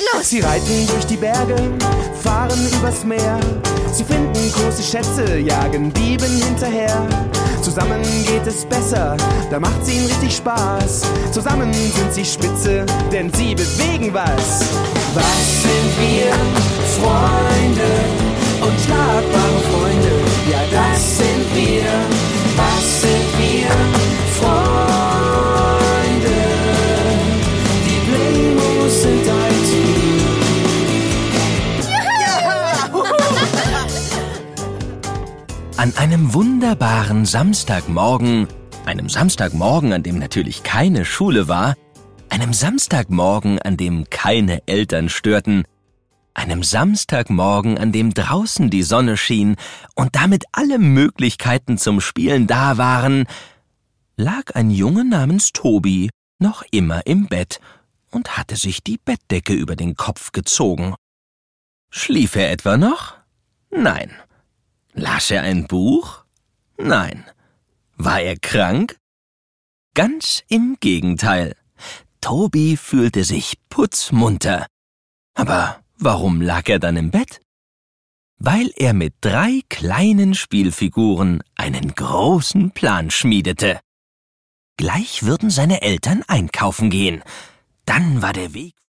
los! Sie reiten durch die Berge, fahren übers Meer. Sie finden große Schätze, jagen Dieben hinterher. Zusammen geht es besser, da macht's ihnen richtig Spaß. Zusammen sind sie spitze, denn sie bewegen was. Was sind wir? Freunde, unschlagbare Freunde. Ja, das sind wir. Was sind wir? Freunde. Die Blingos sind ein Team. An einem wunderbaren Samstagmorgen, einem Samstagmorgen, an dem natürlich keine Schule war, einem Samstagmorgen, an dem keine Eltern störten, einem Samstagmorgen, an dem draußen die Sonne schien und damit alle Möglichkeiten zum Spielen da waren, lag ein Junge namens Tobi noch immer im Bett und hatte sich die Bettdecke über den Kopf gezogen. Schlief er etwa noch? Nein. Las er ein Buch? Nein. War er krank? Ganz im Gegenteil. Tobi fühlte sich putzmunter. Aber warum lag er dann im Bett? Weil er mit 3 kleinen Spielfiguren einen großen Plan schmiedete. Gleich würden seine Eltern einkaufen gehen. Dann war der Weg